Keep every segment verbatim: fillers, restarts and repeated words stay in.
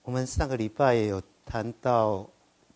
我们上个礼拜有谈到，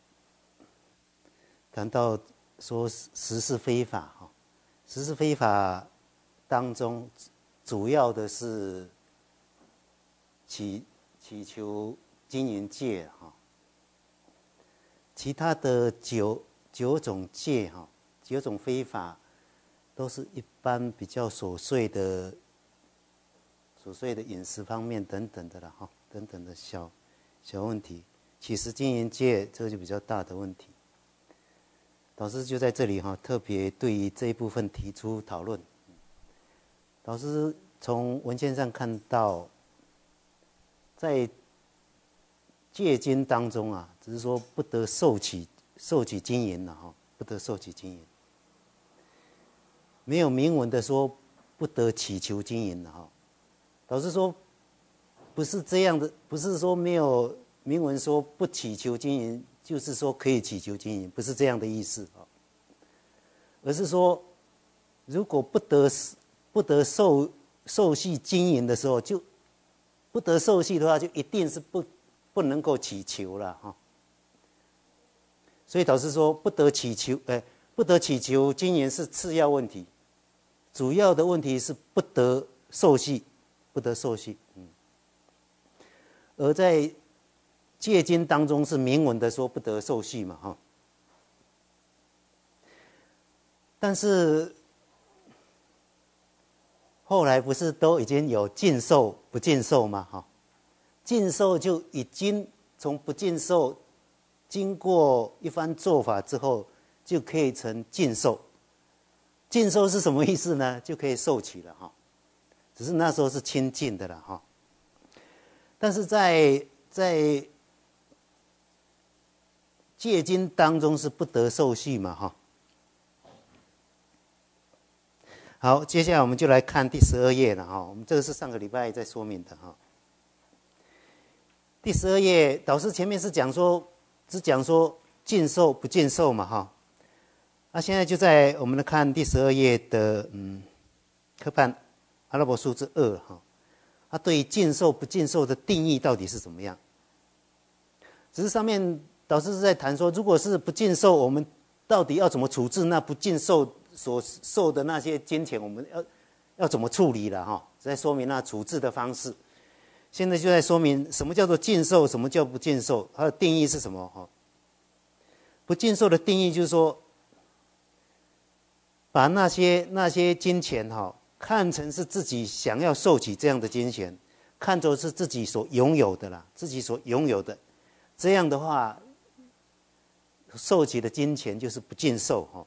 谈到说十事非法哈，十事非法当中，主要的是祈祈求金银戒哈，其他的九九种戒哈，九种非法，都是一般比较琐碎的、琐碎的饮食方面等等的啦哈，等等的小小问题。其实金银戒这个就比较大的问题。导师就在这里哈，特别对于这一部分提出讨论。导师从文献上看到，在戒经当中啊，只是说不得受取受取金银了哈，不得受取金银，没有明文的说不得祈求金银了哈。导师说不是这样的，不是说没有明文说不祈求金银，就是说可以祈求金银，不是这样的意思啊，而是说如果不得不得受受系金银的时候，就不得受系的话，就一定是不不能够祈求了哈。所以导师说不得祈求，哎，不得祈求金银是次要问题，主要的问题是不得受系，不得受系。嗯，而在戒经当中是明文的说不得受系嘛哈，但是后来不是都已经有禁受不禁受吗哈？禁受就已经从不禁受，经过一番做法之后，就可以成禁受。禁受是什么意思呢？就可以受取了哈，只是那时候是清净的了哈。但是在在戒经当中是不得受系嘛哈。好，接下来我们就来看第十二页了哈。我们这个是上个礼拜在说明的哈。第十二页，导师前面是讲说，只讲说禁受不禁受嘛哈。那、啊、现在就在我们来看第十二页的嗯科判阿拉伯数字二哈。它对于禁受不禁受的定义到底是怎么样？只是上面导师是在谈说，如果是不禁受，我们到底要怎么处置那不禁受所受的那些金钱，我们要要怎么处理了哈？在说明那处置的方式。现在就在说明什么叫做禁受，什么叫不禁受，它的定义是什么哈？不禁受的定义就是说，把那些那些金钱哈，看成是自己想要受取这样的金钱，看作是自己所拥有的啦，自己所拥有的，这样的话，受取的金钱就是不禁受哈。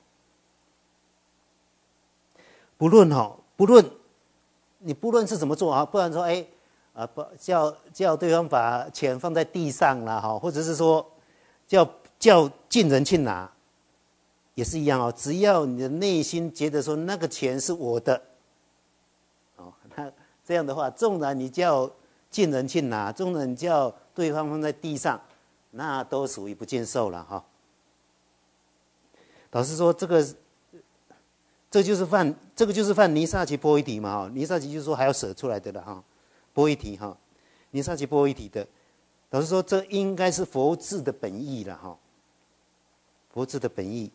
不论哈，不论你不论是怎么做啊，不然说哎啊，不叫叫对方把钱放在地上啦哈，或者是说叫叫近人去拿，也是一样哦。只要你的内心觉得说那个钱是我的，哦，那这样的话，纵然你叫近人去拿，纵然叫对方放在地上，那都属于不禁受了哈。老师说这个。这就是犯，这个就是犯尼萨奇波伊提嘛哈，尼萨奇就是说还要舍出来的了哈，波伊提哈，尼萨奇波伊提的，老师说这应该是佛制的本意了哈，佛制的本意。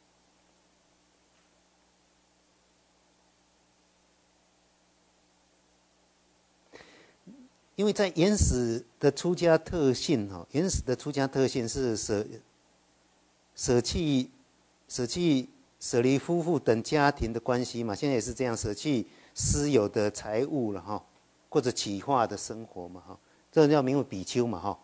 因为在原始的出家特性哈，原始的出家特性是舍舍弃舍弃。舍离夫妇等家庭的关系嘛，现在也是这样，舍弃私有的财物了哈，或者起化的生活嘛哈，这叫名为比丘嘛哈。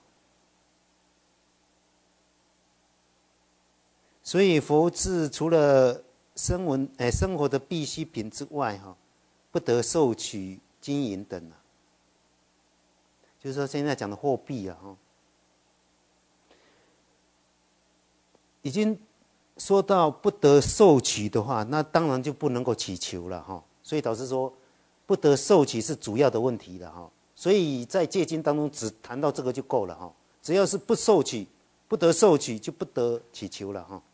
所以佛制除了生文哎生活的必需品之外哈，不得受取金银等啊，就是说现在讲的货币啊哈，已经。说到不得受取的话，那当然就不能够祈求了哈。所以导师说，不得受取是主要的问题了哈。所以在戒经当中只谈到这个就够了哈。只要是不受取，不得受取就不得祈求了哈。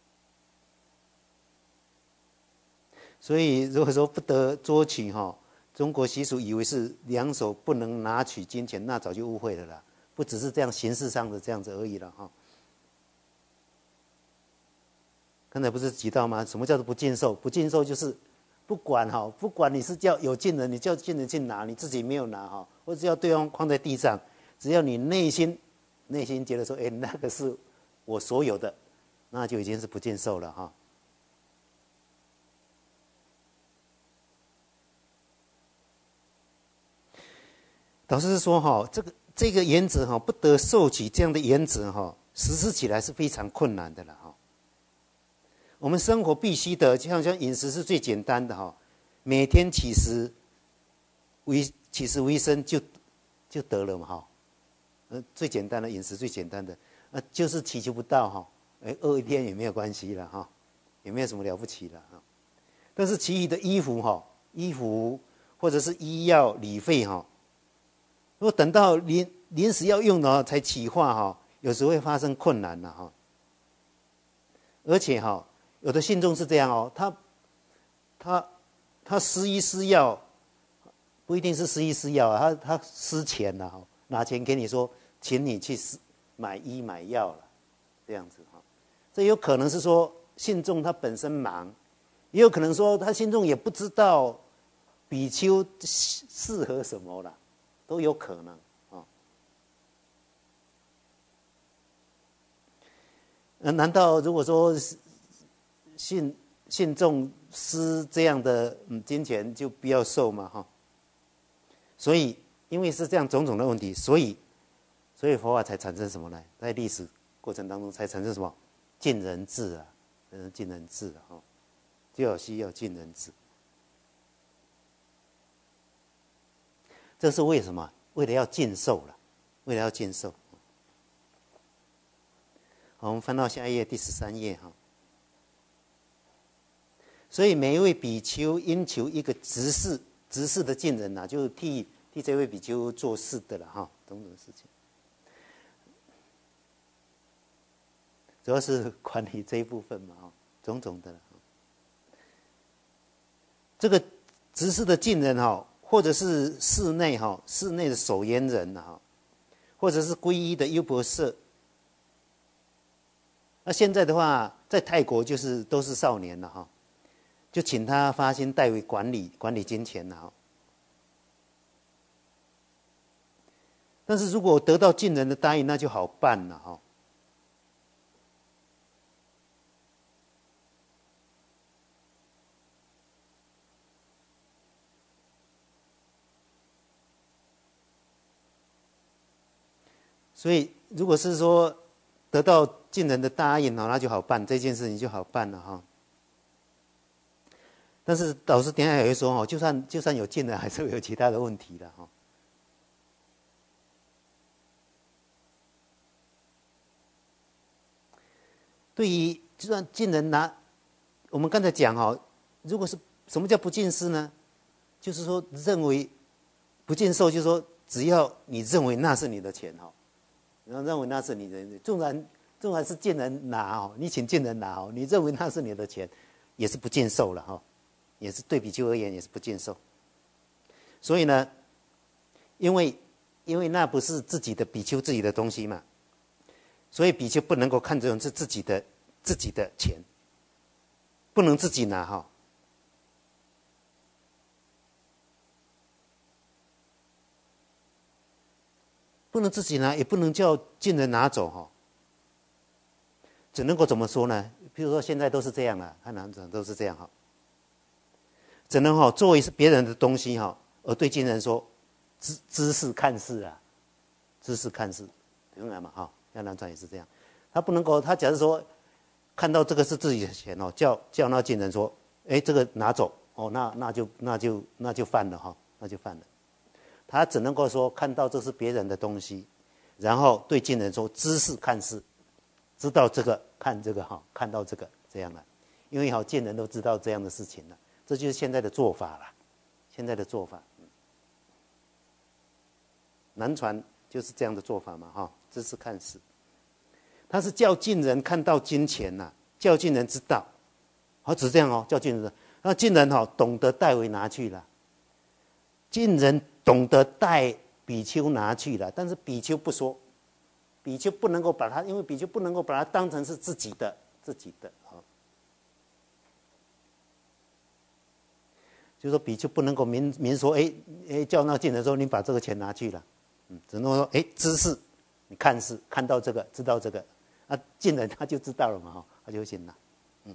所以如果说不得捉取哈， 中国习俗以为是两手不能拿取金钱，那早就误会了啦，不只是这样形式上的这样子而已了哈。刚才不是提到吗？什么叫做不尽受？不尽受就是不管哈，不管你是叫有尽人，你叫尽人去拿，你自己没有拿哈，或者叫对方放在地上，只要你内心内心觉得说，哎，那个是我所有的，那就已经是不尽受了哈。导师说哈，这个这个原则哈，不得受取这样的原则哈，实施起来是非常困难的了哈。我们生活必须的，就像像饮食是最简单的哈，每天起食为起食为生就就得了嘛哈，呃，最简单的饮食最简单的，啊，就是祈求不到哈，哎，饿一天也没有关系了哈，也没有什么了不起了哈。但是其余的衣服哈，衣服或者是医药理费哈。如果等到临临时要用的才企划哈，有时会发生困难了哈。而且哈，有的信众是这样哦，他他他施医施药，不一定是施医施药啊，他他施钱了哈，拿钱给你说，请你去买医买药了，这样子哈。这有可能是说信众他本身忙，也有可能说他信众也不知道比丘适合什么了。都有可能啊。那难道如果说信信众施这样的嗯金钱就不要受吗？哈。所以因为是这样种种的问题，所以所以佛法才产生什么呢？在历史过程当中才产生什么尽人智啊，嗯，尽人智啊，哈，就有需要尽人智。这是为什么？为了要尽受了，为了要尽受。好，我们翻到下一页，第十三页哈。所以每一位比丘应求一个执事，执事的尽人呐、啊，就替替这位比丘做事的了哈，种种事情，主要是管理这一部分嘛哈，种种的了。这个执事的尽人哈。或者是室内哈，室内的守严人哈，或者是皈依的优婆塞。那现在的话，在泰国就是都是少年了哈，就请他发心代为管理管理金钱了哈。但是如果得到尽人的答应，那就好办了哈。所以，如果是说得到尽人的答应那就好办，这件事情就好办了哈。但是导师等一下也会说就算就算有尽人，还是会有其他的问题的哈。对于就算尽人拿，我们刚才讲哈，如果是什么叫不尽施呢？就是说认为不尽受，就是说只要你认为那是你的钱哈。然后认为那是你的，纵然纵然是尽人拿哦，你请尽人拿哦，你认为那是你的钱，也是不尽受了哈，也是对比丘而言也是不尽受。所以呢，因为因为那不是自己的比丘自己的东西嘛，所以比丘不能够看这种是自己的自己的钱，不能自己拿哈。不能自己拿，也不能叫尽人拿走哈，只能够怎么说呢？比如说现在都是这样了，看南传都是这样哈，只能哈作为是别人的东西哈，而对尽人说，知知事看事啊，知事看事，明白吗？哈，像南传也是这样，他不能够，他假如说看到这个是自己的钱哦，叫叫那尽人说，哎，这个拿走哦，那那就那就那就犯了哈，那就犯了。他只能够说看到这是别人的东西，然后对尽人说知事看事，知道这个看这个哈，看到这个这样了，因为好尽人都知道这样的事情了，这就是现在的做法了，现在的做法，南传就是这样的做法嘛哈，知事看事，他是叫尽人看到金钱呐、啊，叫尽人知道，好只是这样哦，叫尽人，那尽人哈懂得代为拿去了。 晋人懂得带比丘拿去了，但是比丘不说，比丘不能够把它，因为比丘不能够把它当成是自己的自己的啊，就说比丘不能够明明说，哎哎，叫那晋人说你把这个钱拿去了，嗯，只能说哎知识，你看是看到这个知道这个，啊晋人他就知道了嘛哈，他就会先拿，嗯，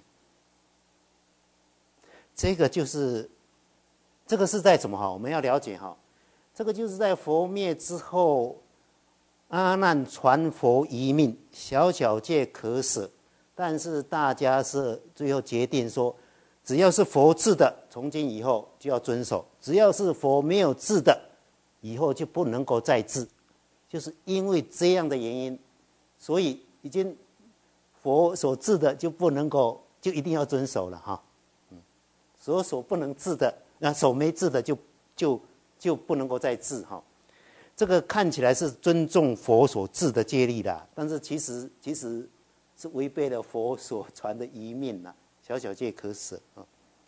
这个就是这个是在什么哈？我们要了解哈，这个就是在佛灭之后。阿难传佛遗命，小小戒可舍，但是大家是最后决定说，只要是佛制的，从今以后就要遵守；只要是佛没有制的，以后就不能够再制。就是因为这样的原因，所以已经佛所制的就不能够，就一定要遵守了哈。嗯，所所不能制的，那所没制的就就就不能够再制哈。这个看起来是尊重佛所制的戒律啦，但是其实其实是违背了佛所传的遗命啦，小小戒可舍啊，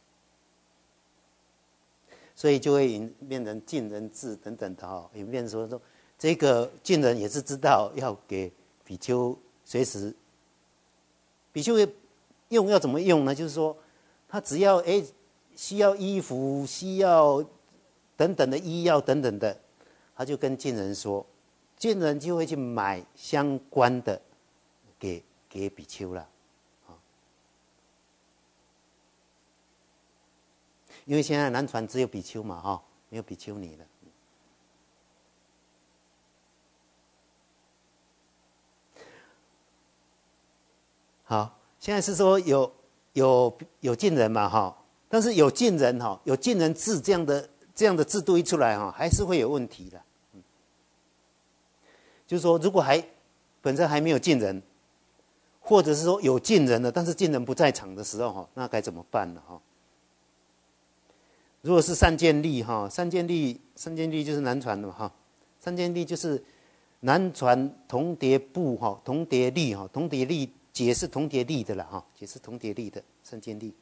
所以就会演变成尽人制等等的哈，演变说说这个尽人也是知道要给比丘随时，比丘用要怎么用呢？就是说他只要哎需要衣服、需要等等的医药等等的。他就跟晋人说，晋人就会去买相关的给给比丘了，啊，因为现在南传只有比丘嘛，哈，没有比丘尼了。好，现在是说有有有晋人嘛，哈，但是有晋人哈，有晋人制这样的这样的制度一出来哈，还是会有问题的。就是说，如果还本身还没有晋人，或者是说有晋人了，但是晋人不在场的时候哈，那该怎么办呢？哈，如果是三建立哈，三建立三建立就是南传的嘛哈，三建立就是南传同叠部哈，同叠立哈，同叠立解释同叠立的了哈，解释同叠立的三建立。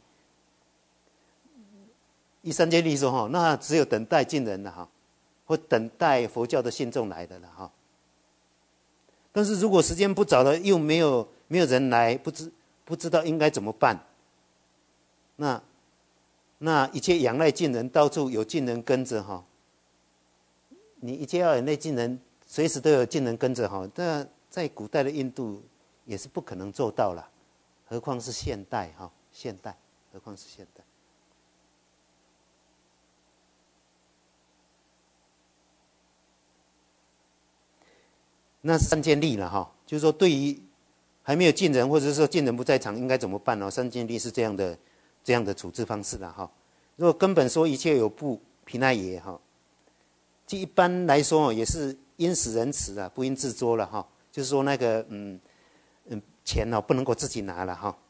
一三建立说哈，那只有等待晋人了哈，或等待佛教的信众来的了哈。但是如果时间不早了，又没有没有人来，不知不知道应该怎么办，那那一切仰赖晋人，到处有晋人跟着哈，你一切要仰赖晋人，随时都有晋人跟着哈，这在古代的印度也是不可能做到了，何况是现代哈，现代，何况是现代。那是三建立了哈，就是说对于还没有晋人，或者是说晋人不在场，应该怎么办呢？三建立是这样的这样的处置方式了哈。如果根本说一切有部毗奈耶哈，就一般来说也是因使人慈啊，不因自作了哈。就是说那个嗯嗯钱哦不能够自己拿了哈。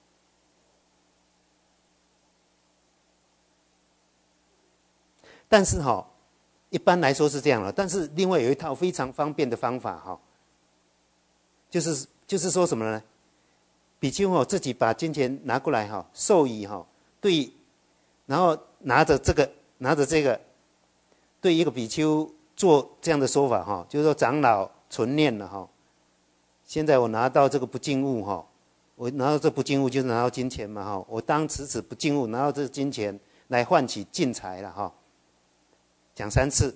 但是哈。一般来说是这样了，但是另外有一套非常方便的方法哈，就是就是说什么呢？比丘哦自己把金钱拿过来哈，授予哈，对，然后拿着这个拿着这个，对一个比丘做这样的说法哈，就是说长老存念了哈，现在我拿到这个不净物哈，我拿到这不净物就是拿到金钱嘛哈，我当此此不净物拿到这金钱来换取净财了哈。讲三次，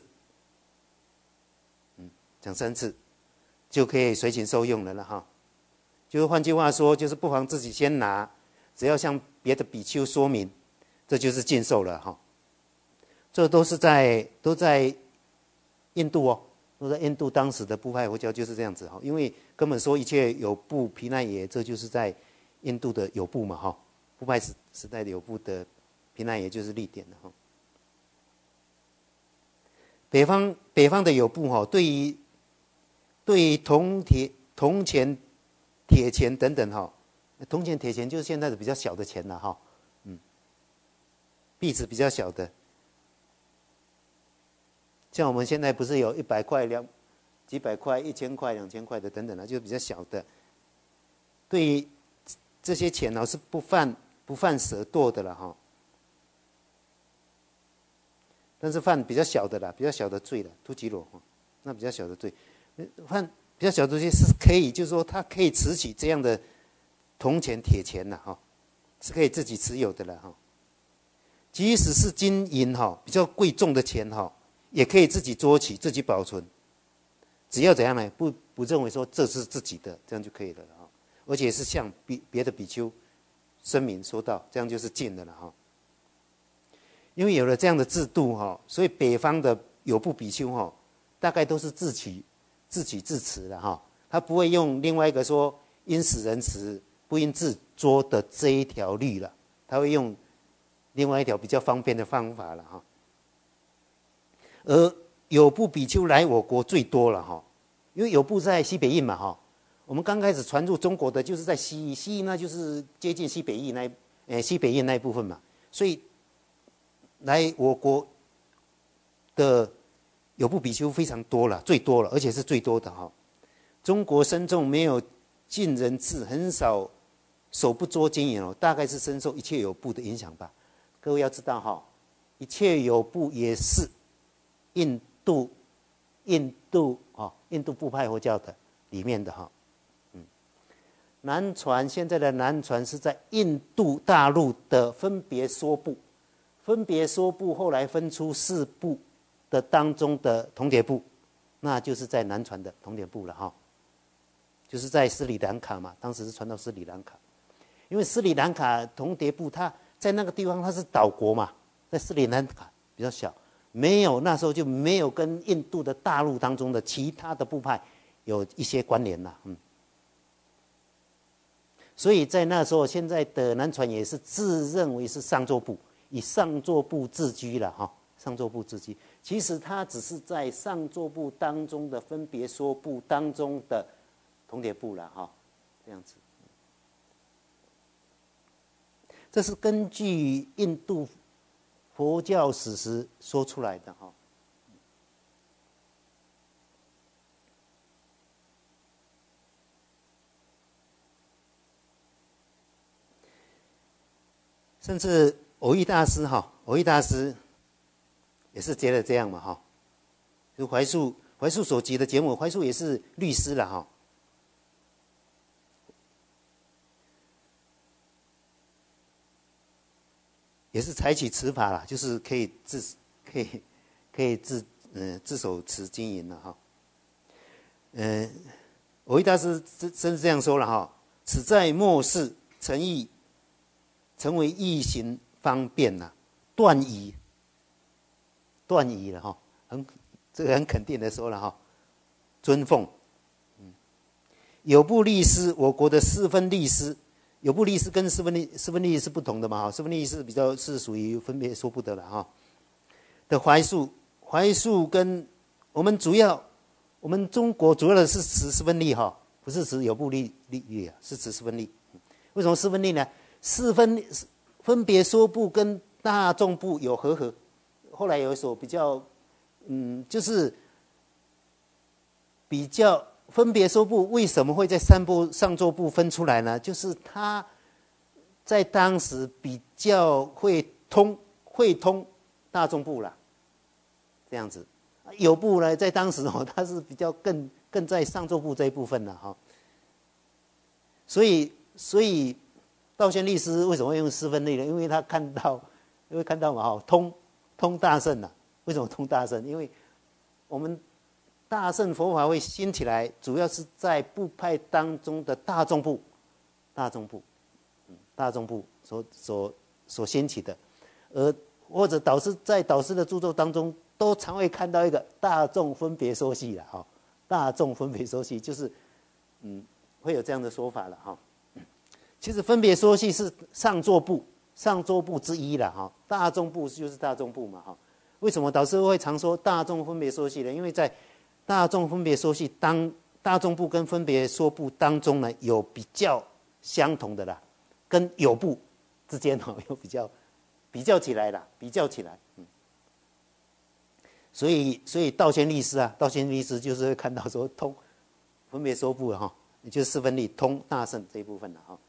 嗯，讲三次，就可以随行受用了了哈。就是换句话说，就是不妨自己先拿，只要向别的比丘说明，这就是禁受了哈。这都是在都在印度哦，都在印度当时的部派佛教就是这样子哈。因为根本说一切有部毗奈耶，这就是在印度的有部嘛哈，部派时时代的有部的毗奈耶就是立点的哈。北方北方的有部哈，对于对于铜铁铜钱、铁钱等等哈，铜钱、铁钱就是现在的比较小的钱了哈，嗯，币值比较小的，像我们现在不是有一百块、两几百块、一千块、两千块的等等的，就是比较小的。对于这些钱呢，是不犯不犯舍堕的了哈。 但是犯比较小的啦，比较小的罪了，突击罗，那比较小的罪，犯比较小的罪是可以，就是说他可以持起这样的铜钱、铁钱呐，哈，是可以自己持有的了哈。即使是金银哈，比较贵重的钱哈，也可以自己捉起、自己保存，只要怎样呢？不不认为说这是自己的，这样就可以了哈。而且是向比别的比丘声明说道，这样就是禁的了哈。因为有了这样的制度哈，所以北方的有部比丘哈，大概都是自取自取自持的哈，他不会用另外一个说因使人持，不因自捉的这一条律了，他会用另外一条比较方便的方法了哈。而有部比丘来我国最多了哈，因为有部在西北印嘛哈，我们刚开始传入中国的就是在西域，西域那就是接近西北印那呃西北印那一部分嘛，所以来我国的有部比丘非常多了，最多了，而且是最多的哈。中国僧众没有尽人制，很少手不捉金银哦，大概是深受一切有部的影响吧。各位要知道哈，一切有部也是印度印度啊，印度部派佛教的里面的哈。嗯，南传现在的南传是在印度大陆的分别说部。分别说部后来分出四部的当中的铜碟部，那就是在南传的铜碟部了哈，就是在斯里兰卡嘛，当时是传到斯里兰卡，因为斯里兰卡铜碟部它在那个地方它是岛国嘛，在斯里兰卡比较小，没有那时候就没有跟印度的大陆当中的其他的部派有一些关联啦，嗯，所以在那时候，现在的南传也是自认为是上座部。以上座部自居了哈，上座部自居，其实它只是在上座部当中的分别说部当中的铜碟部了哈，这样子。这是根据印度佛教史实说出来的哈。甚至藕益大师哈，藕益大师也是觉得这样嘛哈。就怀素怀素所集的节目，怀素也是律师了哈。也是采取持法啦，就是可以自可以可以自呃自手持金银了哈。呃，藕益大师真是这样说了哈：此在末世诚意成为易行方便呐、啊，断疑，断疑了哈，很这个很肯定的说了哈，尊奉，嗯，有部律师，我国的四分律师，有部律师跟四分律四分律是不同的嘛哈，四分律是比较是属于分别说不得了哈。的怀素，怀素跟我们主要，我们中国主要的是持四分律哈，不是持有部律律律啊，是持四分律。为什么四分律呢？四分分别说部跟大众部有和合，后来有一首比较，嗯，就是比较分别说部为什么会在三部上座部分出来呢？就是他在当时比较会通会通大众部啦，这样子。有部呢，在当时哦，他是比较更更在上座部这一部分了哈。所以所以。道宣律师为什么会用四分律呢？因为他看到，因为看到嘛，哈，通通大圣呐、啊。为什么通大圣？因为我们大乘佛法会兴起来，主要是在部派当中的大众部，大众部，嗯，大众部所所所兴起的，而或者导师在导师的著作当中，都常会看到一个大众分别说系了哈，大众分别说系就是嗯会有这样的说法了哈。其实分别说系是上座部上座部之一了哈，大众部就是大众部嘛哈。为什么导师会常说大众分别说系呢？因为在大众分别说系当大众部跟分别说部当中呢，有比较相同的啦，跟有部之间哈有比较比较起来啦，比较起来，嗯。所以所以道宣律师啊，道宣律师就是会看到说通分别说部哈，也就是四分律通大乘这一部分了哈。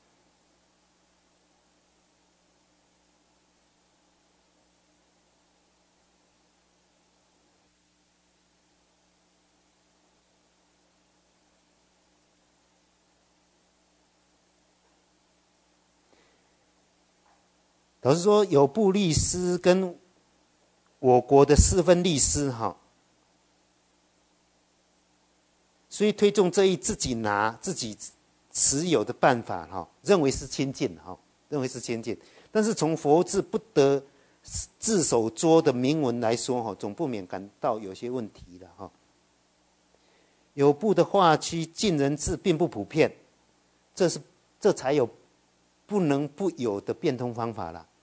老实说，有部律师跟我国的四分律师哈，所以推崇这一自己拿自己持有的办法哈，认为是亲近哈，认为是亲近。但是从佛字不得自手作的铭文来说哈，总不免感到有些问题了哈。有部的画区近人字并不普遍，这是这才有不能不有的变通方法了。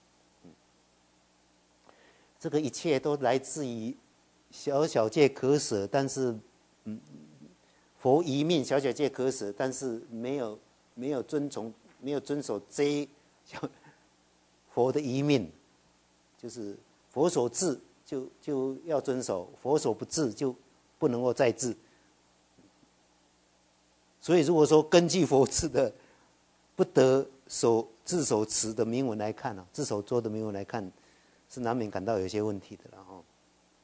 这个一切都来自于小小戒可舍，但是，嗯，佛一命小小戒可舍，但是没有没有遵从，没有遵守这佛的一命，就是佛所治就就要遵守，佛所不治就不能够再治。所以如果说根据佛治的不得守自守持的铭文来看啊，自守作的铭文来看，是难免感到有些问题的了哈。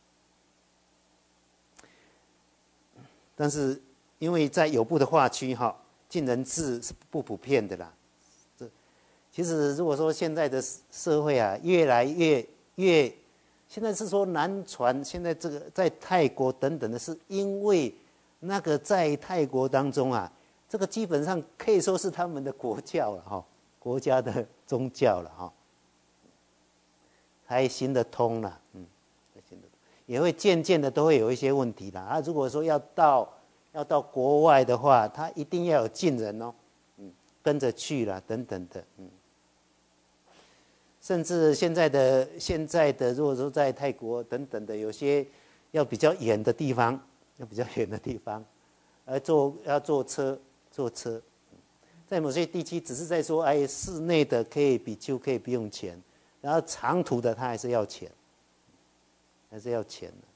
但是因为在有部的画区哈，近人字是不普遍的啦。这其实如果说现在的社会啊，越来越越，现在是说南传，现在这个在泰国等等的，是因为那个在泰国当中啊，这个基本上可以说是他们的国教了哈，国家的宗教了哈。还行得通了，嗯，行得通，也会渐渐的都会有一些问题啦。啊，如果说要到要到国外的话，他一定要有近人哦，嗯，跟着去啦，等等的，嗯，甚至现在的现在的，如果说在泰国等等的，有些要比较远的地方，要比较远的地方，呃，坐要坐车，坐车，在某些地区只是在说，哎，室内的可以比丘可以不用钱。然后长途的他还是要钱，还是要钱的，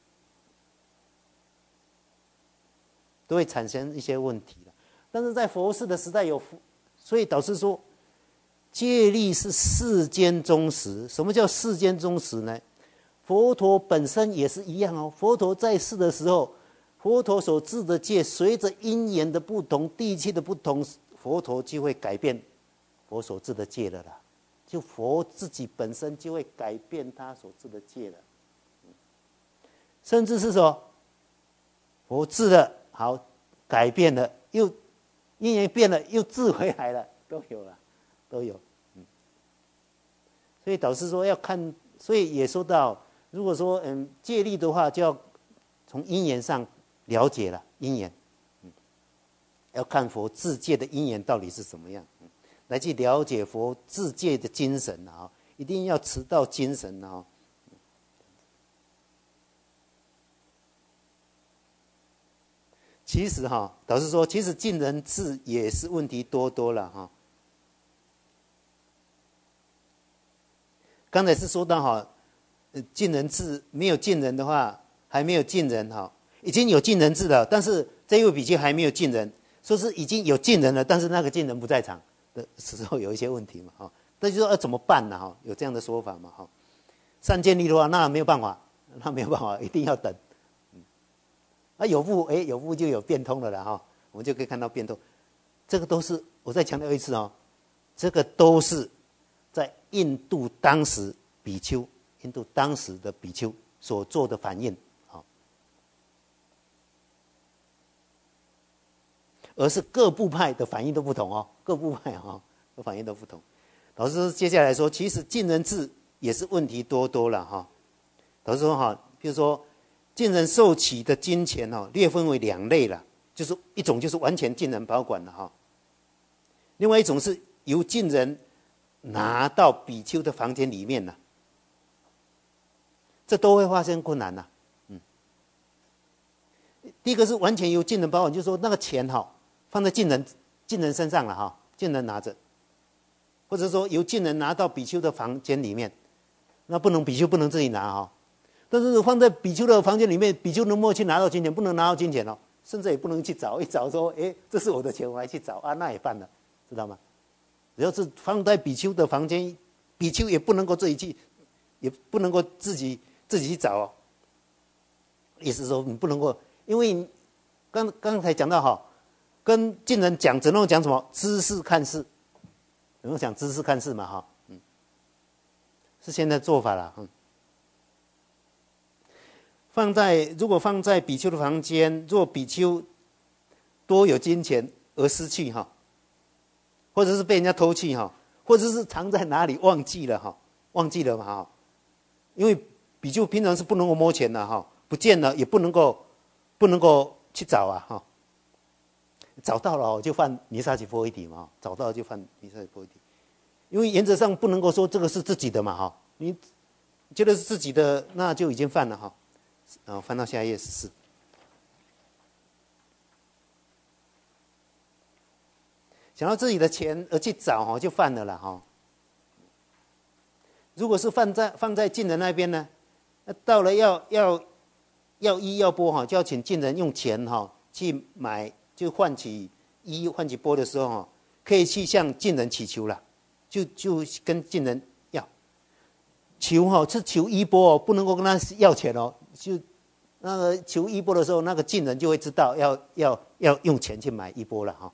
都会产生一些问题的。但是在佛事的时代有，所以导致说，戒律是世间宗实。什么叫世间宗实呢？佛陀本身也是一样哦。佛陀在世的时候，佛陀所制的戒，随着因缘的不同、地区的不同，佛陀就会改变佛所制的戒了啦。就佛自己本身就会改变他所制的戒了，甚至是说，佛制了好，改变了，又因缘变了，又治回来了，都有了，都有。嗯，所以导师说要看，所以也说到，如果说嗯戒律的话，就要从因缘上了解了因缘，嗯，要看佛制戒的因缘到底是什么样。嗯，来去了解佛自戒的精神啊，一定要持到精神啊。其实哈，导师说，其实近人智也是问题多多了哈。刚才是说到哈，近人智没有近人的话，还没有近人哈，已经有近人智了，但是这一位比丘还没有近人，说是已经有近人了，但是那个近人不在场。的时候有一些问题嘛，哈，那就说要怎么办呢？哈，有这样的说法嘛，哈，善见力的话，那没有办法，那没有办法，一定要等。嗯，啊，有部哎，有部就有变通了啦，哈，我们就可以看到变通。这个都是我再强调一次哦，这个都是在印度当时比丘，印度当时的比丘所做的反应，好，而是各部派的反应都不同哦，各部派哈、哦，的反应都不同。老师接下来说，其实近人智也是问题多多了哈。老师说哈，比如说近人受取的金钱哈，略分为两类了，就是一种就是完全近人保管的哈，另外一种是由近人拿到比丘的房间里面了，这都会发生困难呐。嗯，第一个是完全由近人保管，就是说那个钱哈。放在近人近人身上了哈，近人拿着，或者说由近人拿到比丘的房间里面，那不能比丘不能自己拿哈，但是放在比丘的房间里面，比丘能不能去拿到金钱？不能拿到金钱哦，甚至也不能去找，一找说，哎，这是我的钱，我还去找啊，那也办了，知道吗？只要是放在比丘的房间，比丘也不能够自己去，也不能够自己自己去找哦。意思说你不能够，因为刚刚才讲到哈。跟近人讲，只能讲什么？知事看事，能够讲知事看事嘛？哈，嗯。 是现在做法了。嗯，放在如果放在比丘的房间，若比丘多有金钱而失去哈，或者是被人家偷去哈，或者是藏在哪里忘记了哈，忘记了嘛哈，因为比丘平常是不能够摸钱的哈，不见了也不能够不能够去找啊哈，找到了就犯尼萨吉波伊提嘛，找到了就犯尼萨吉波伊提，因为原则上不能够说这个是自己的嘛哈，你觉得是自己的那就已经犯了哈，然后翻到下一页十四。想到自己的钱而去找哈，就犯了啦哈。如果是放在放在近人那边呢，那到了要要要衣要钵哈，就要请近人用钱哈去买，就换取衣换取钵的时候哈，可以去向近人祈求了，就就跟近人要求哈，是求衣钵哦，不能够跟他要钱哦。就那个求衣钵的时候，那个近人就会知道要要要用钱去买衣钵了哈。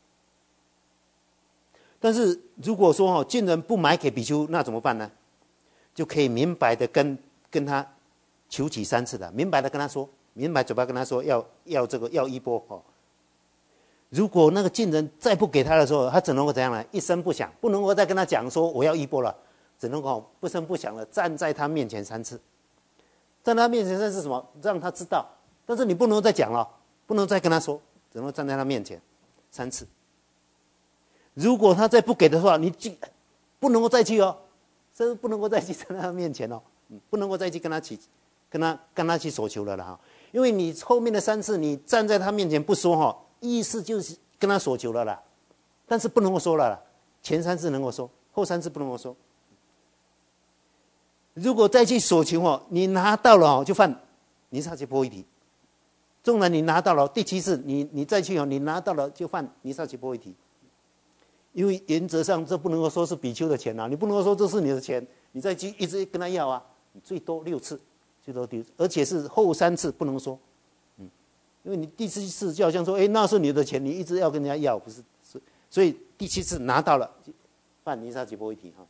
但是如果说哈，近人不买给比丘，那怎么办呢？就可以明白的跟跟他求取三次的，明白的跟他说，明白嘴巴跟他说要要这个要衣钵哦。如果那个近人再不给他的时候，他只能够怎样呢？一声不响，不能够再跟他讲说我要衣钵了，只能够不声不响的站在他面前三次。站在他面前三次是什么？让他知道，但是你不能再讲了，不能再跟他说，只能站在他面前三次。如果他再不给的话，你就不能够再去哦，这不能够再去站在他面前哦，不能够再去跟他起，跟他跟他去索求了了哈，因为你后面的三次你站在他面前不说哈，意思就是跟他索求了啦，但是不能够说了啦，前三次能够说，后三次不能够说。如果再去索求哦，你拿到了哦，就犯尼萨吉波伊提。纵然你拿到了第七次，你你再去哦，你拿到了就犯尼萨吉波伊提。因为原则上这不能够说是比丘的钱啊，你不能够说这是你的钱，你再去一直跟他要啊，你最多六次，最多六次，而且是后三次不能说，嗯，因为你第七次就好像说，哎，那是你的钱，你一直要跟人家要，不是，所以第七次拿到了，犯尼萨吉波伊提哈。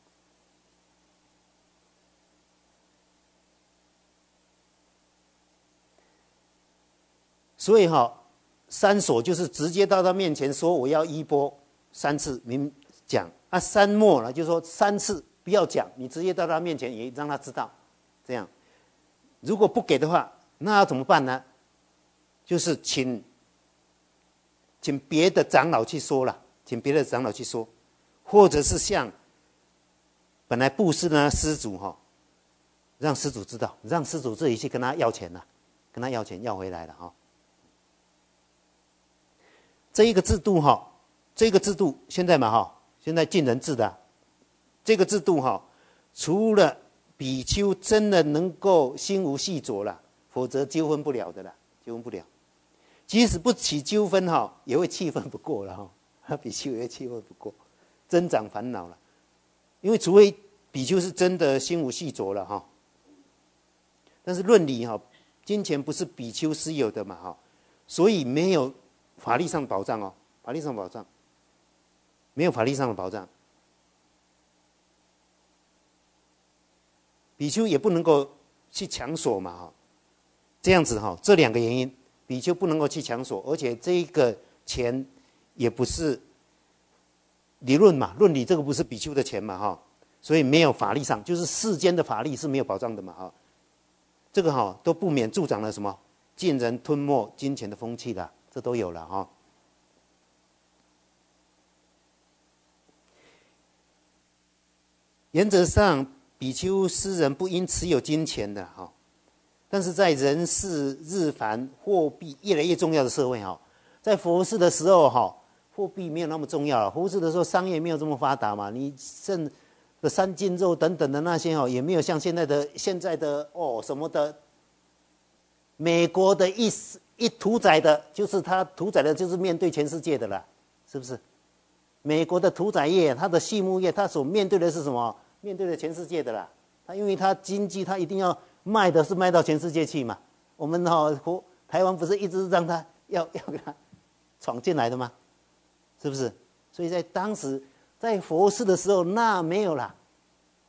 所以哈，三所就是直接到他面前说我要衣钵。三次明讲啊，三末呢，就是说三次不要讲，你直接到他面前也让他知道，这样。如果不给的话，那要怎么办呢？就是请请别的长老去说了，请别的长老去说，或者是向本来布施的施主哈，让施主知道，让施主自己去跟他要钱了，跟他要钱要回来了哈。这一个制度哈。这个制度现在嘛哈，现在近人制的、啊、这个制度哈，除了比丘真的能够心无细着了，否则纠纷不了的啦，纠纷不了。即使不起纠纷哈，也会气愤不过了哈，比丘也会气愤不过，增长烦恼了。因为除非比丘是真的心无细着了哈，但是论理哈，金钱不是比丘私有的嘛哈，所以没有法律上保障哦，法律上保障。没有法律上的保障，比丘也不能够去强索嘛哈，这样子哈，这两个原因，比丘不能够去强索，而且这个钱也不是理论嘛，论理这个不是比丘的钱嘛哈，所以没有法律上，就是世间的法律是没有保障的嘛哈，这个哈都不免助长了什么尽人吞没金钱的风气的，这都有了哈。原则上，比丘私人不应持有金钱的哈，但是在人事日繁、货币越来越重要的社会哈，在佛事的时候哈，货币没有那么重要了。佛事的时候，商业没有这么发达嘛，你剩的三斤肉等等的那些哈，也没有像现在的现在的哦什么的，美国的一一屠宰的，就是他屠宰的，就是面对全世界的了，是不是？美国的屠宰业，它的畜牧业，它所面对的是什么？面对的全世界的啦。它因为它经济，它一定要卖的是卖到全世界去嘛。我们哈、哦、台湾不是一直让它要要给它闯进来的吗？是不是？所以在当时在佛事的时候，那没有啦，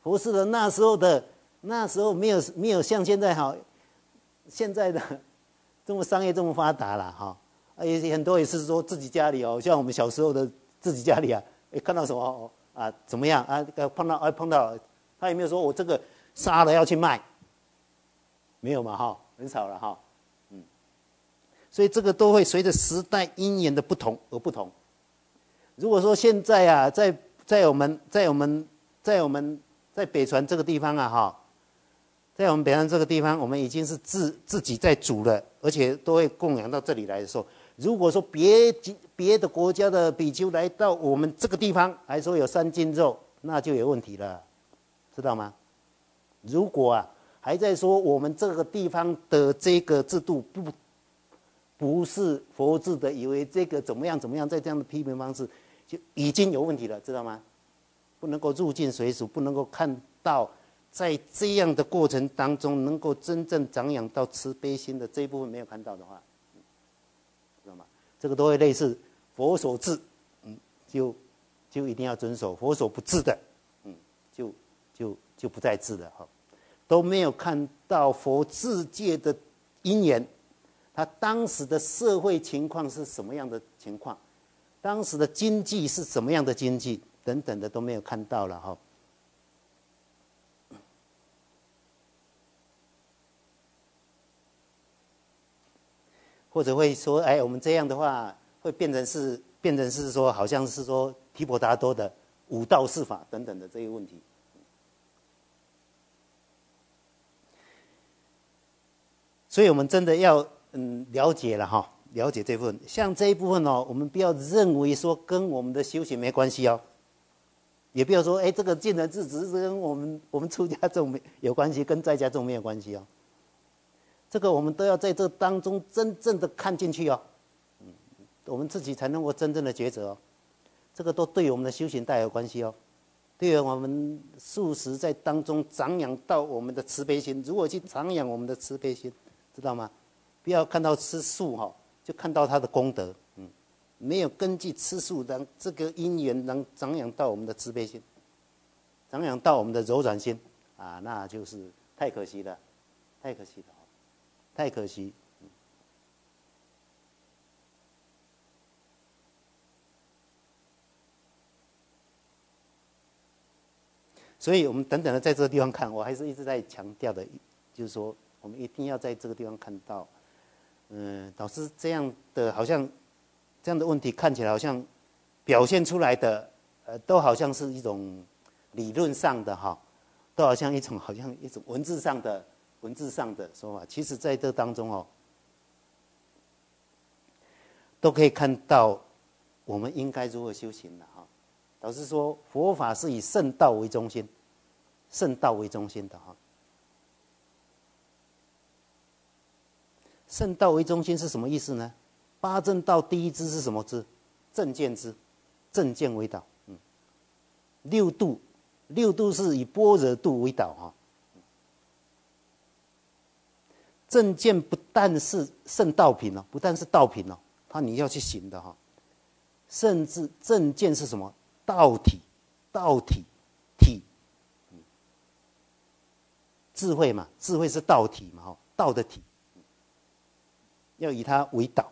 佛寺的那时候的那时候没有没有像现在好，现在的这么商业这么发达了哈，而且很多也是说自己家里哦，像我们小时候的自己家里啊，哎看到什么啊怎么样啊碰到啊碰到，他有没有说我这个杀了要去卖？没有嘛哈，很少了哈，嗯，所以这个都会随着时代因缘的不同而不同。如果说现在啊，在在我们在我们在我们在北传这个地方啊哈。在我们北岸这个地方，我们已经是自自己在煮了，而且都会供养到这里来的时候，如果说别别的国家的比丘来到我们这个地方，还说有三斤肉，那就有问题了，知道吗？如果啊还在说我们这个地方的这个制度不不是佛制的，以为这个怎么样怎么样，在这样的批评方式，就已经有问题了，知道吗？不能够入境随俗，不能够看到。在这样的过程当中，能够真正长养到慈悲心的这一部分没有看到的话，知道吗？这个都会类似佛所制，嗯，就就一定要遵守；佛所不制的，嗯，就就就不再制了哈。都没有看到佛制戒的因缘，他当时的社会情况是什么样的情况，当时的经济是什么样的经济等等的都没有看到了哈。或者会说，哎，我们这样的话会变成是变成是说，好像是说提婆达多的五道四法等等的这些问题。所以我们真的要嗯了解了哈，了解这部分。像这一部分哦，我们不要认为说跟我们的修行没关系哦，也不要说哎，这个尽人事只是跟我们我们出家众有关系，跟在家众没有关系哦。这个我们都要在这当中真正的看进去哦，嗯，我们自己才能够真正的抉择哦。这个都对我们的修行带有关系哦，对于我们素食在当中长养到我们的慈悲心。如果去长养我们的慈悲心，知道吗？不要看到吃素哈，就看到它的功德，嗯，没有根据吃素让这个因缘能长养到我们的慈悲心，长养到我们的柔软心啊，那就是太可惜了，太可惜了。太可惜，所以我们等等的在这个地方看，我还是一直在强调的，就是说我们一定要在这个地方看到，嗯，导师这样的好像这样的问题看起来好像表现出来的，呃，都好像是一种理论上的哈，都好像一种好像一种文字上的文字上的说法，其实在这当中哦。都可以看到我们应该如何修行的哈。老师说，佛法是以圣道为中心，圣道为中心的哈。圣道为中心是什么意思呢？八正道第一支是什么支？正见支，正见为导。嗯，六度，六度是以般若度为导哈。正见不但是圣道品哦，不但是道品哦。他你要去行的哈，甚至正见是什么？道体，道体，体，嗯，智慧嘛，智慧是道体嘛，哈，道的体，要以它为导。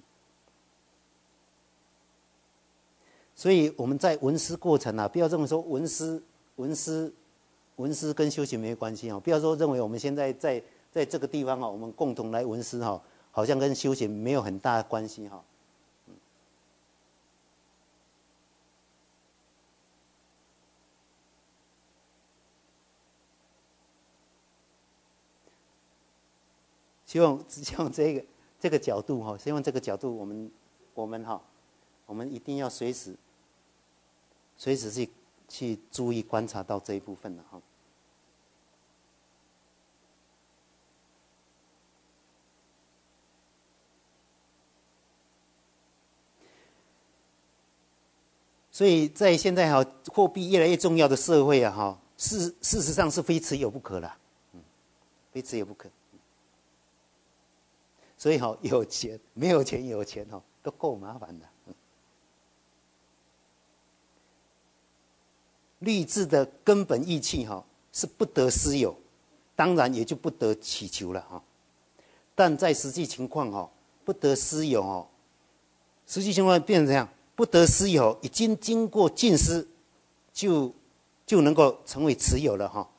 所以我们在闻思过程啊，不要这么说，闻思，闻思，闻思跟修行没关系哦。不要说认为我们现在在在这个地方啊，我们共同来闻思哈。好像跟修行没有很大的关系哈，嗯，希望希望这个这个角度哈，希望这个角度我们我们哈，我们一定要随时随时去去注意观察到这一部分的哈。所以在现在哈货币越来越重要的社会啊哈，事事实上是非持有不可了，嗯，非持有不可。所以哈有钱没有钱有钱哈都够麻烦的。 律制的根本义气哈是不得私有，当然也就不得祈求了哈。但在实际情况哈，不得私有哦，实际情况变成怎样？不得私有，已经经过禁施，就就能够成为持有了哈。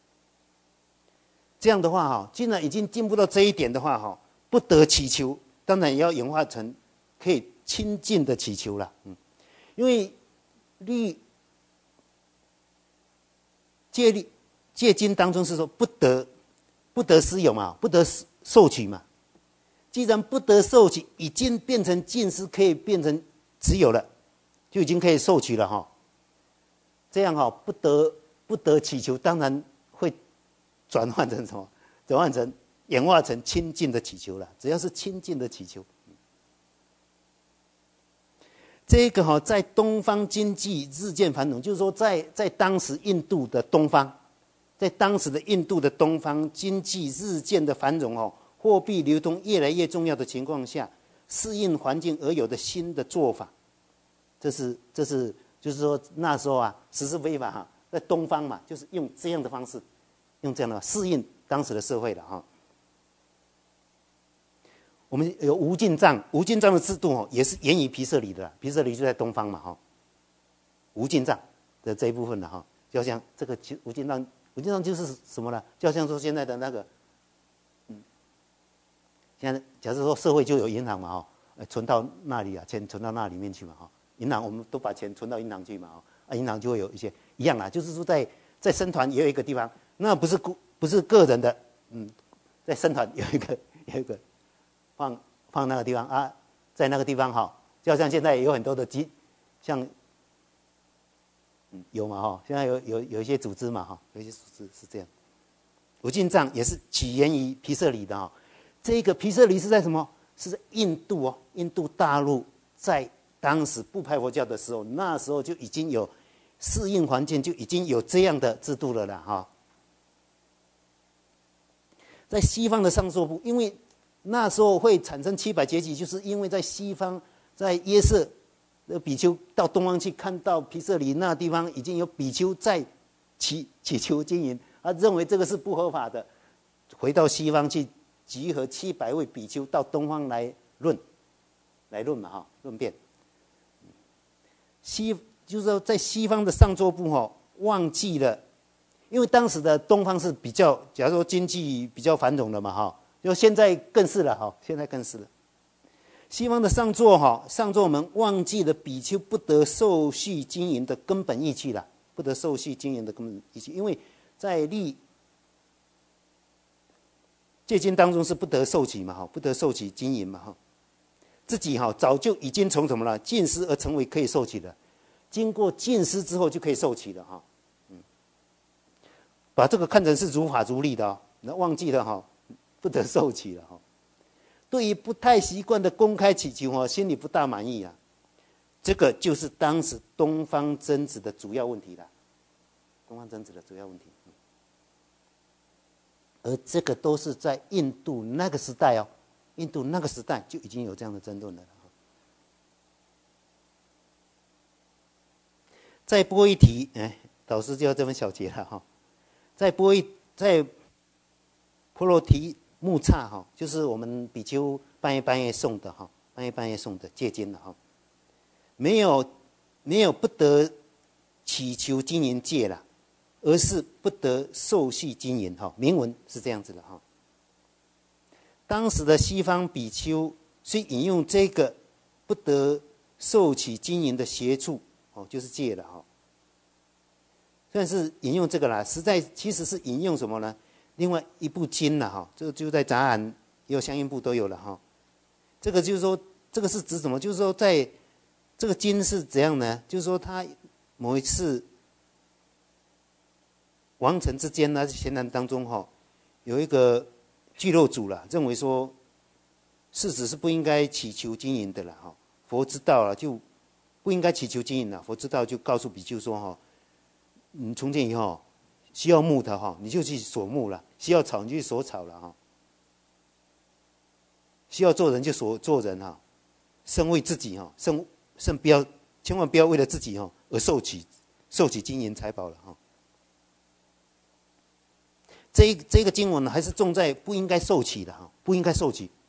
这样的话哈，既然已经进步到这一点的话哈，不得祈求，当然也要演化成可以亲近的祈求了。嗯，因为律戒律戒经当中是说不得不得私有嘛，不得受取嘛。既然不得受取，已经变成禁施，可以变成持有了，就已经可以受取了哈。这样哈，不得不得祈求，当然会转换成什么？转换成演化成亲近的祈求了。只要是亲近的祈求，这个哈在东方经济日渐繁荣，就是说在在当时印度的东方，在当时的印度的东方经济日渐的繁荣哦，货币流通越来越重要的情况下，适应环境而有的新的做法，这是这是就是说那时候啊实施非法哈，在东方嘛，就是用这样的方式，用这样的适应当时的社会了哈。我们有无尽藏，无尽藏的制度哦，也是源于毗舍离的，毗舍离就在东方嘛哈。无尽藏的这一部分的哈，就像这个无尽藏，无尽藏就是什么呢？就像说现在的那个，嗯，现在假设说社会就有银行嘛哈，存到那里啊，钱存到那里面去嘛哈。银行我们都把钱存到银行去嘛哈，啊，银行就会有一些一样啦，就是说在在僧团也有一个地方，那不是不是个人的，嗯，在僧团有一个有一个。放放那个地方啊，在那个地方哈，就好像现在有很多的机，像，嗯，有嘛哈，现在有有有一些组织嘛哈，有一些组织是这样。无尽藏也是起源于毗舍离的哈，这个毗舍离是在什么？是在印度哦，印度大陆在当时不派佛教的时候，那时候就已经有适应环境，就已经有这样的制度了啦哈。在西方的上座部，因为那时候会产生七百节气，就是因为在西方，在耶舍的比丘到东方去看到毗舍离那地方已经有比丘在祈祈求经营，他认为这个是不合法的，回到西方去集合七百位比丘到东方来论，来论嘛哈，论辩。西就是说在西方的上座部哈，忘记了，因为当时的东方是比较，假如说经济比较繁荣的嘛哈。就现在更是了哈，现在更是了。西方的上座哈，上座们忘记了比丘不得受续经营的根本义气了，不得受续经营的根本义气，因为在律戒经当中是不得受取嘛哈，不得受取经营嘛哈，自己哈早就已经从什么了禁施而成为可以受取的，经过禁施之后就可以受取了哈，嗯，把这个看成是如法如律的哦，那忘记了哈。不得受取了哈，对于不太习惯的公开祈求哦，心里不大满意啊。这个就是当时东方争执的主要问题了，东方争执的主要问题。而这个都是在印度那个时代哦，印度那个时代就已经有这样的争论了。再播一题，哎，导师就要这么小结了哈。再播一，在婆罗提木叉哈，就是我们比丘半夜半夜诵的哈，半夜半夜诵的戒经的哈，没有没有不得祈求经营戒了，而是不得受续经营哈。铭文是这样子的哈。当时的西方比丘虽引用这个不得受取经营的邪处哦，就是戒了哈。虽然是引用这个啦，实在其实是引用什么呢？另外一部经了哈，这个就在杂案也有相应部都有了哈。这个就是说，这个是指什么？就是说，在这个经是怎样呢？就是说，他某一次王臣之间呢，闲谈当中哈，有一个聚肉主了，认为说，世子是不应该祈求经营的了哈。佛知道了，就不应该祈求经营了。佛知道就告诉比丘说哈，你从今以后需要木头哈，你就去索木了；需要草你就去索草了哈；需要做人就所做人哈，生为自己哈，生生不要千万不要为了自己哈而受取受取金银财宝了哈。这这个经文呢，还是重在不应该受取的哈，不应该受取。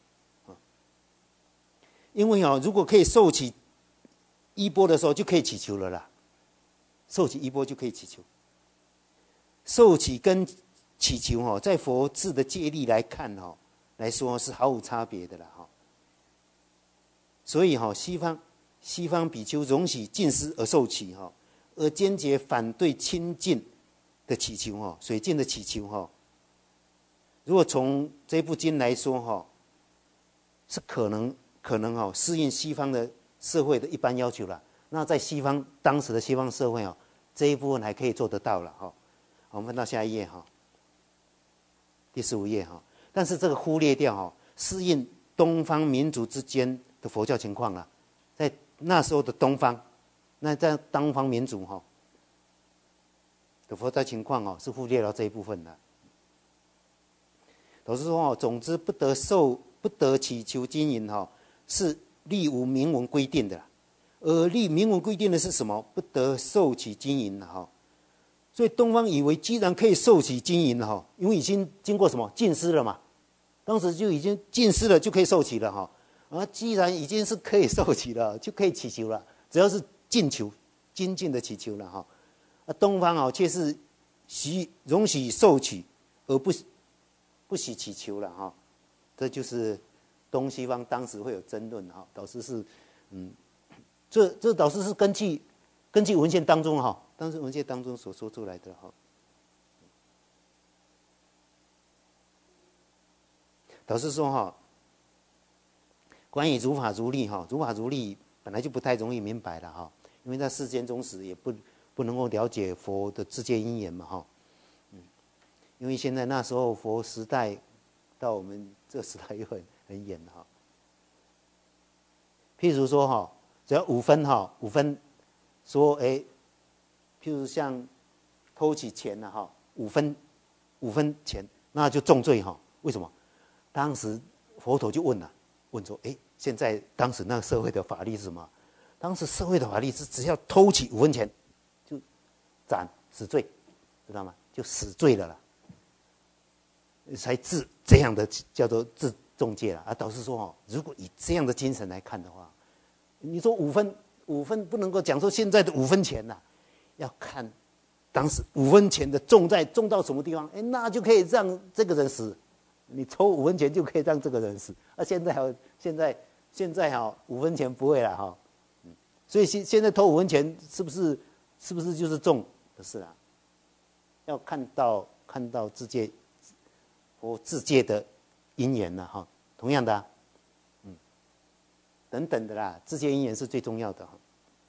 因为哦，如果可以受取衣钵的时候，就可以祈求了啦。受取衣钵就可以祈求。受取跟祈求哦，在佛制的戒律来看哦，来说是毫无差别的啦哈。所以哈，西方西方比丘容许禁施而受祈哈，而坚决反对亲近的祈求哈，水禁的祈求哈。如果从这部经来说哈，是可能可能哦适应西方的社会的一般要求了。那在西方当时的西方社会哦，这一部分还可以做得到了哈。我们翻到下一页哈，第十五页哈。但是这个忽略掉哈，适应东方民族之间的佛教情况了，在那时候的东方，那在东方民族哈的佛教情况哦，是忽略了这一部分的。老师说哦，总之不得受不得祈求金银哈，是例无明文规定的，而例明文规定的是什么？不得受取金银哈。所以东方以为，既然可以受取金银哈，因为已经经过什么禁施了嘛，当时就已经禁施了，就可以受取了哈。而既然已经是可以受取了，就可以祈求了，只要是进求、精进的祈求了哈。啊，东方哦却是许容许受取，而不不许祈求了哈。这就是东西方当时会有争论哈。导师是，嗯，这这导师是根据根据文献当中哈，当时文献当中所说出来的哈。导师说哈。关于如法如律哈，如法如律本来就不太容易明白了哈，因为在世间中时也不不能够了解佛的自界因缘嘛哈，嗯，因为现在那时候佛时代到我们这时代又很很远哈。譬如说哈，只要五分哈，五分说哎，譬如像偷取钱了哈，五分五分钱那就重罪哈，为什么？当时佛陀就问了。问说：“哎，现在当时那个社会的法律是什么？当时社会的法律是只要偷取五分钱，就斩死罪，知道吗？就死罪了啦，才治这样的叫做治重戒了。啊，导师说哦，如果以这样的精神来看的话，你说五分五分不能够讲说现在的五分钱呐、啊，要看当时五分钱的重在重到什么地方，哎，那就可以让这个人死。”你抽五分钱就可以让这个人死，啊，现在好，现在现在哈五分钱不会了哈，嗯，所以现现在偷五分钱是不是是不是就是重的事啊？要看到看到自界或自界的因缘了哈，同样的、啊，嗯，等等的啦，自界因缘是最重要的哈。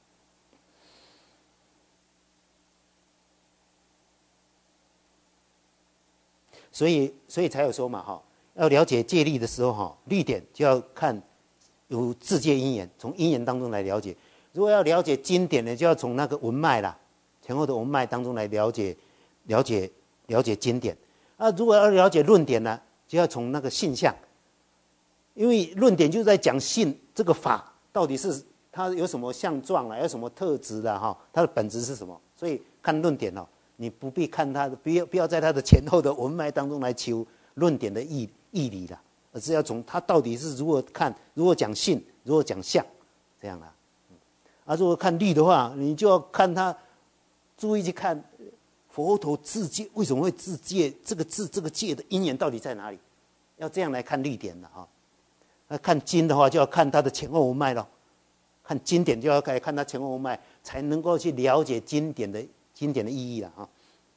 所以，所以才有说嘛，哈，要了解戒律的时候，哈，律典就要看有自界因缘，从因缘当中来了解。如果要了解经典呢，就要从那个文脉啦，前后的文脉当中来了解，了解，了解经典。啊，如果要了解论点呢，就要从那个性相，因为论点就是在讲性这个法到底是它有什么相状啊，有什么特质的哈，它的本质是什么？所以看论点哦。你不必看他的，不要不要在他的前后的文脉当中来求论点的义义理了，而是要从他到底是如何看，如何讲性，如何讲相，这样啦。啊，如果看律的话，你就要看他，注意去看佛陀自戒为什么会自戒，这个自这个戒的因缘到底在哪里？要这样来看律典的哈。那看经的话，就要看他的前后文脉咯。看经典就要来看他前后文脉，才能够去了解经典的。经典的意义了哈。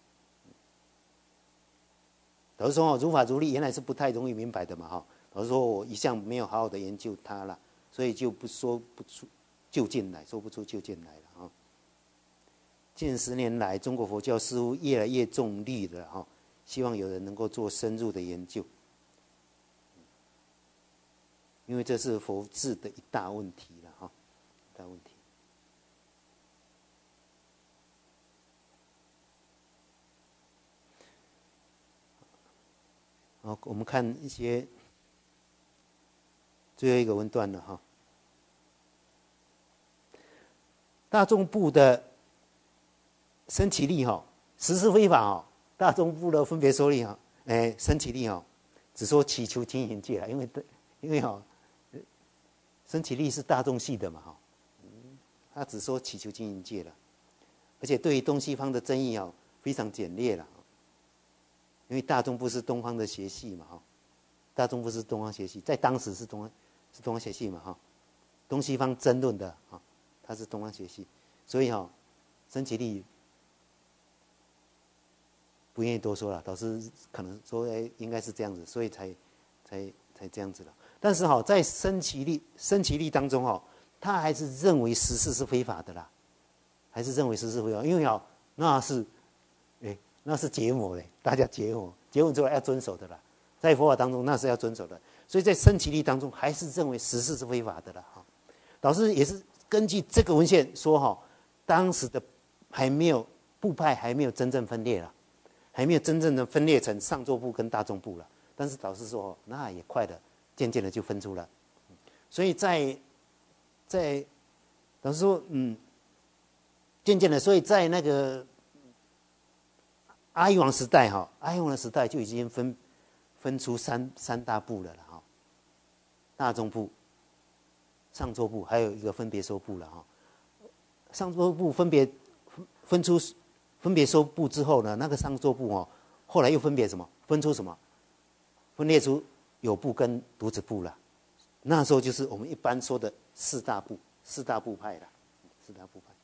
老实说，如法如律原来是不太容易明白的嘛哈。老实说，我一向没有好好的研究它了，所以就不说不出就近来，说不出就近来了哈。近十年来，中国佛教似乎越来越重律了哈，希望有人能够做深入的研究，因为这是佛制的一大问题了哈，大问题。好，我们看一些最后一个文段了哈。大众部的升旗例哈，实施非法哈，大众部的分别说例哈，哎，升旗例哈，只说祈求经营戒了，因为因为哈，升旗例是大众系的嘛哈，他只说祈求经营戒了，而且对于东西方的争议哈，非常简略了，因为大众部是东方的邪系嘛哈，大众部是东方邪系，在当时是东方是东方邪系嘛哈，东西方争论的啊，它是东方邪系，所以哈，升旗例不愿意多说了，导师可能说，哎，应该是这样子，所以才才才这样子了。但是哈，在升旗例升旗例当中哈，他还是认为十事是非法的啦，还是认为十事非法，因为哈，那是，哎，那是结魔嘞，大家结魔，结魔出来要遵守的啦，在佛法当中那是要遵守的，所以在升旗例当中还是认为十事是非法的啦哈。导师也是根据这个文献说哈，当时的还没有部派还没有真正分裂了。还没有真正的分裂成上座部跟大众部了，但是导师说，那也快的，渐渐的就分出了。所以在在导师说，嗯，渐渐的，所以在那个阿育王时代哈，阿育王的时代就已经分分出三三大部了了哈，大众部、上座部，还有一个分别说部了哈。上座部分别分出。分别说部之后呢，那个上座部哦，后来又分别什么？分出什么？分裂出有部跟独子部了。那时候就是我们一般说的四大部，四大部派了，四大部派。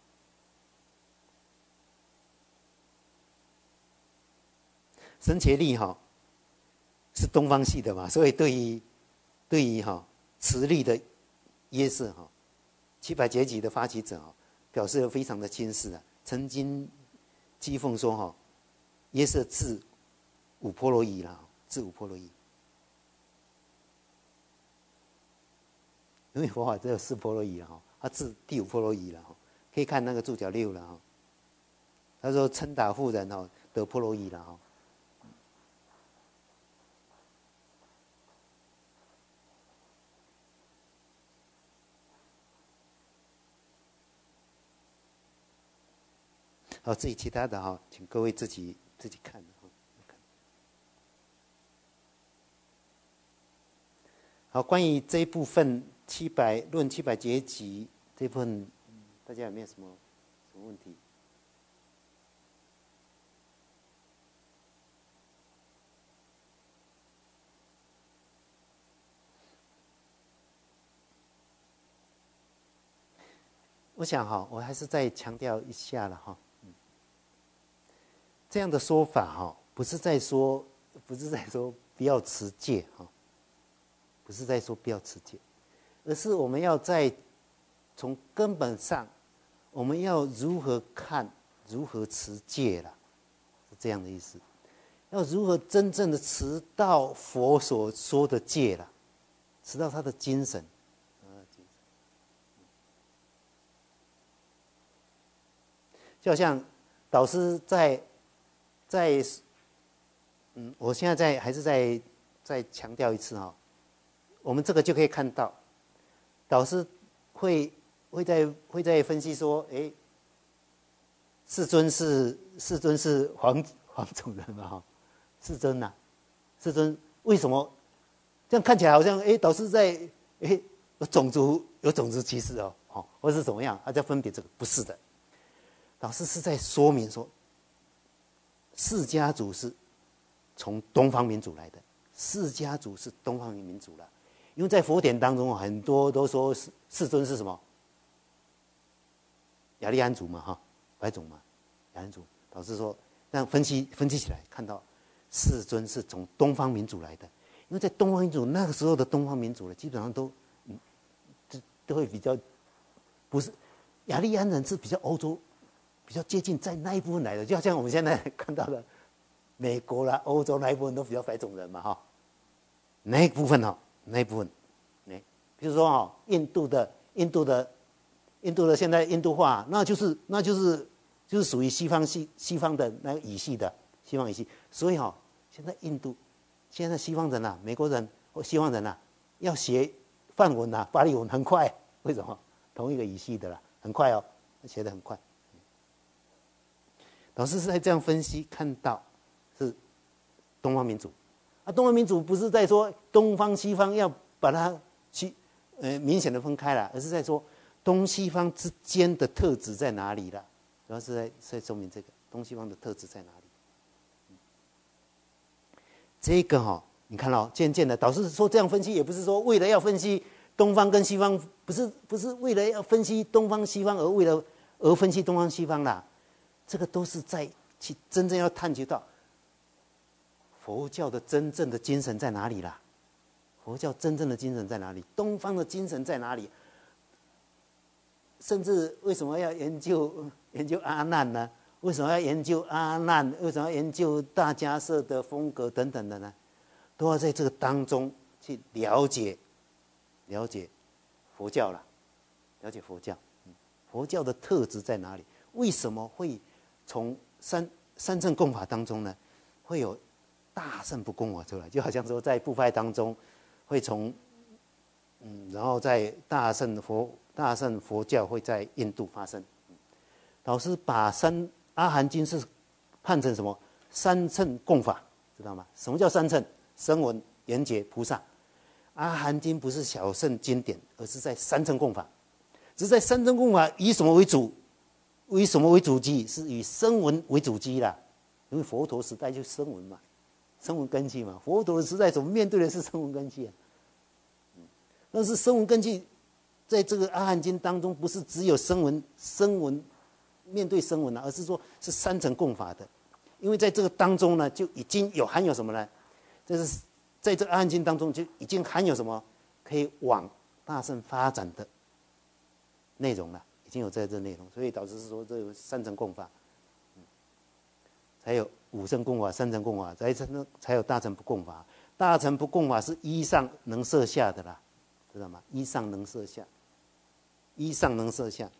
升旗例哈是东方系的嘛，所以对于对于哈持力的耶舍哈七百节集的发起者哈，表示的非常的轻视啊，曾经。讥讽说：“哈，耶舍自五波罗夷了，自五波罗夷。因为佛法只有四波罗夷了哈，他自第五波罗夷了哈，可以看那个注脚六了哈。他说称打妇人哈得波罗夷了哈。好，至于其他的哈，请各位自己自己看哈。好，关于这一部分七百论七百节集这部分，大家有没有什么什么问题？我想哈，我还是再强调一下了哈。这样的说法哈，不是在说，不是在说不要持戒哈，不是在说不要持戒，而是我们要在从根本上，我们要如何看，如何持戒啦，是这样的意思。要如何真正的持到佛所说的戒啦，持到他的精神。就好像导师在。在，嗯，我现在在还是在再强调一次哈，我们这个就可以看到，导师会会在会在分析说，哎，世尊是世尊是黄黄种人嘛哈，世尊呐、啊，世尊为什么这样看起来好像哎，导师在哎有种族有种族歧视哦，哦，或是怎么样，他在分别这个不是的，导师是在说明说。释迦族是从东方民族来的，释迦族是东方民族了，因为在佛典当中很多都说世尊是什么？雅利安族嘛，哈，白种嘛，雅利安族。导师说，那分析分析起来，看到世尊是从东方民族来的，因为在东方民族那个时候的东方民族呢，基本上都，嗯，都都会比较，不是雅利安人是比较欧洲。比较接近在那一部分来的，就好像我们现在看到的美国啦、欧洲那一部分都比较白种人嘛，哈，那一部分哈，那一部分，哎，比如说哈，印度的、印度的、印度的现在印度化，那就是那就是就是属于西方西西方的那个语系的西方语系，所以哈，现在印度现在西方人呐、美国人或西方人呐、要学梵文呐、巴利文很快，为什么？同一个语系的啦，很快哦，学得很快。 导师是在这样分析看到是东方民主，啊，东方民主不是在说东方西方要把它去呃明显的分开了，而是在说东西方之间的特质在哪里了，主要是在在说明这个东西方的特质在哪里。这个哈、哦，你看到、哦、渐渐的，导师说这样分析，也不是说为了要分析东方跟西方，不是不是为了要分析东方西方而为了而分析东方西方啦，这个都是在去真正要探究到佛教的真正的精神在哪里啦？佛教真正的精神在哪里？东方的精神在哪里？甚至为什么要研究研究阿难呢？为什么要研究阿难？为什么要研究大迦叶的风格等等的呢？都要在这个当中去了解了解佛教了，了解佛教，佛教的特质在哪里？为什么会从三三乘共法当中呢，会有大乘不共法出来？就好像说在部派当中，会从嗯，然后在大乘佛大乘佛教会在印度发生。老师把三阿含经是判成什么？三乘共法，知道吗？什么叫三乘？声闻、缘觉、菩萨。阿含经不是小乘经典，而是在三乘共法。只是在三乘共法以什么为主？以什么为主基？是以声闻为主基啦。因为佛陀时代就声闻嘛，声闻根器嘛。佛陀的时代怎么面对的是声闻根器啊？但是声闻根器在这个阿含经当中，不是只有声闻声闻面对声闻啊，而是说是三乘共法的。因为在这个当中呢，就已经有含有什么呢？这是在这个阿含经当中就已经含有什么可以往大乘发展的内容了，已经有在这内容，所以导致是说这个三乘共法，嗯，才有五乘共法、三乘共法，才才有大乘不共法。大乘不共法是依上能摄下的啦，知道吗？依上能摄下，依上能摄下。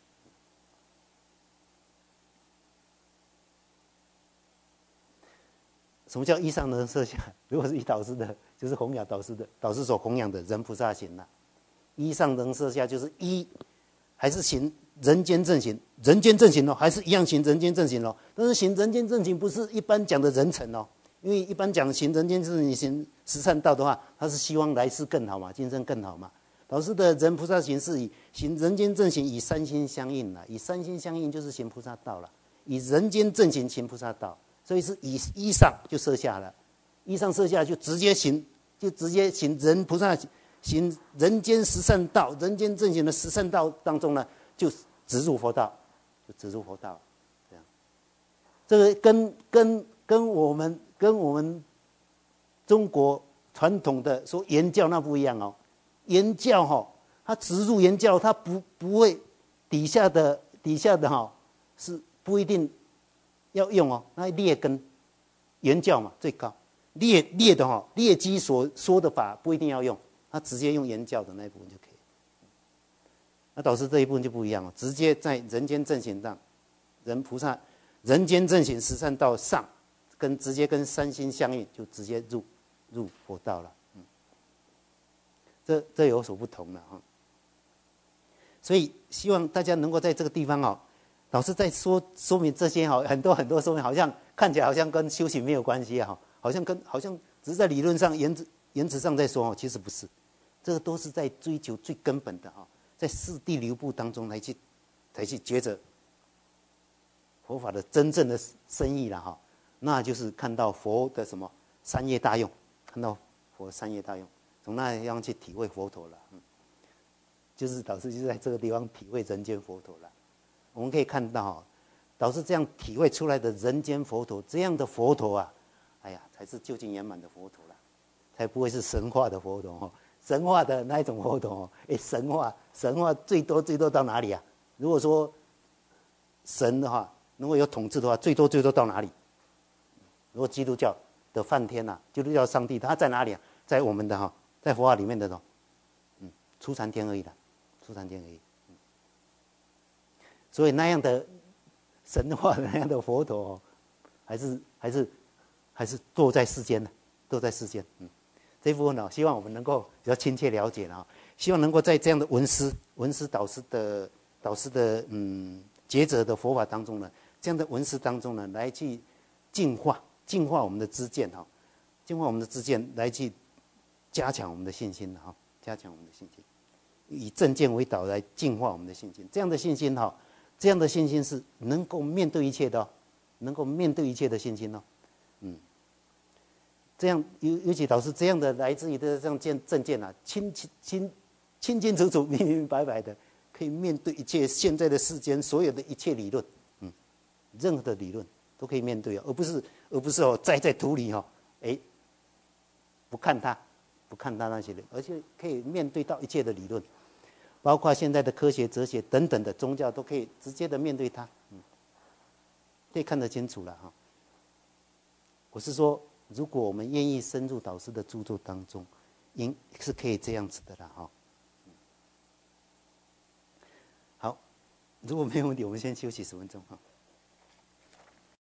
什么叫依上能摄下？如果是以导师的，就是弘扬导师的，导师所弘扬的人菩萨行啦。依上能摄下，就是依还是行人间正行，人间正行哦，还是一样行人间正行哦。但是行人间正行不是一般讲的人成哦，因为一般讲行人间正行、行十善道的话，他是希望来世更好嘛，今生更好嘛。导师的人菩萨行是以行人间正行，以三心相应啦，以三心相应就是行菩萨道了，以人间正行行菩萨道。所以是以依上就设下了，依上设下就直接行，就直接行人菩萨行人间十善道，人间正行的十善道当中呢，就直入佛道，就直入佛道，这样。这个跟跟跟我们跟我们中国传统的说言教那不一样哦，言教哈、哦，它直入言教，它不不会底下的底下的哈、哦、是不一定。要用哦，那劣根言教嘛最高，劣劣的哈、哦，劣基所说的法不一定要用，他直接用言教的那一部分就可以。那导师这一部分就不一样了，直接在人间正行上，人菩萨人间正行十善道上，跟直接跟三心相应，就直接入入佛道了。嗯，这这有所不同了哈。所以希望大家能够在这个地方哦。老师在说说明这些哈，很多很多说明，好像看起来好像跟修行没有关系啊，好像跟好像只是在理论上、言辞言辞上在说哦，其实不是，这个都是在追求最根本的哈，在四谛流布当中来去，才去觉着佛法的真正的深意了哈，那就是看到佛的什么三业大用，看到佛三业大用，从那样去体会佛陀了，嗯，就是导师就在这个地方体会人间佛陀了。我们可以看到，导师这样体会出来的人间佛陀，这样的佛陀啊，哎呀，才是究竟圆满的佛陀啦，才不会是神话的佛陀哦。神话的那一种佛陀哦，哎，神话神话最多最多到哪里啊？如果说神的话，如果有统治的话，最多最多到哪里？如果基督教的梵天呐、啊，基督教上帝他在哪里啊？在我们的哈，在佛法里面的哦，嗯，初禅天而已的，初禅天而已。所以那样的神话的那样的佛陀、哦，还是还是还是堕在世间的，堕在世间。嗯，这一部分呢、哦，希望我们能够比较亲切了解了、哦，希望能够在这样的文师、文师导师的导师的嗯抉择的佛法当中呢， 这样的文思当中呢，来去净化净化我们的知见哈，净化我们的知见，来去加强我们的信心哈，加强我们的信心，以正见为导来净化我们的信心。这样的信心哈，这样的信心是能够面对一切的、哦，能够面对一切的信心哦，嗯。这样尤尤其导师这样的来自于的这样见正见啊，清清清清清楚楚、明明白白的，可以面对一切现在的世间所有的一切理论，嗯，任何的理论都可以面对啊，而不是而不是哦栽在土里哈、哦，哎，不看它，不看它那些的，而且可以面对到一切的理论，包括现在的科学、哲学等等的宗教，都可以直接的面对它，嗯，可以看得清楚了哈。我是说。如果我们愿意深入导师的著作当中，应是可以这样子的啦哈。好，如果没有问题，我们先休息十分钟哈。